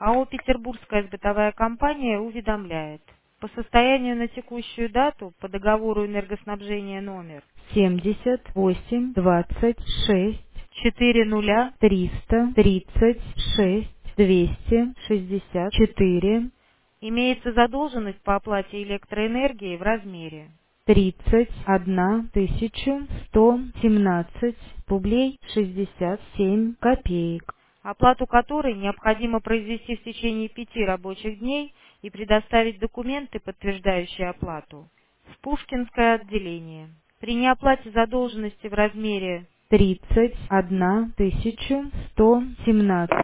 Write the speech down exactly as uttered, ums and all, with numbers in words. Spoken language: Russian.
АО «Петербургская сбытовая компания» уведомляет. По состоянию на текущую дату по договору энергоснабжения номер семьдесят восемь двадцать шесть четыре нуля триста тридцать шесть двести шестьдесят четыре имеется задолженность по оплате электроэнергии в размере тридцать одна тысяча сто семнадцать рублей шестьдесят семь копеек, оплату которой необходимо произвести в течение пяти рабочих дней и предоставить документы, подтверждающие оплату, в Пушкинское отделение. При неоплате задолженности в размере тридцать одна тысяча сто семнадцать